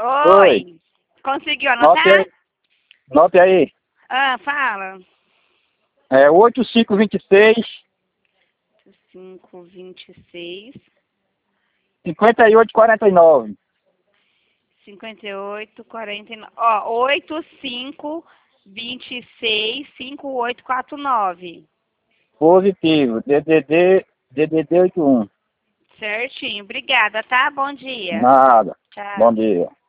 Oi. Oi. Conseguiu Note anotar? aí. Note aí. Ah, fala. É 8526 526 5849. 5849. Ó, 8526 5849. Positivo. DDD 81. Certinho. Obrigada, tá? Bom dia. Nada. Bom Tchau. dia.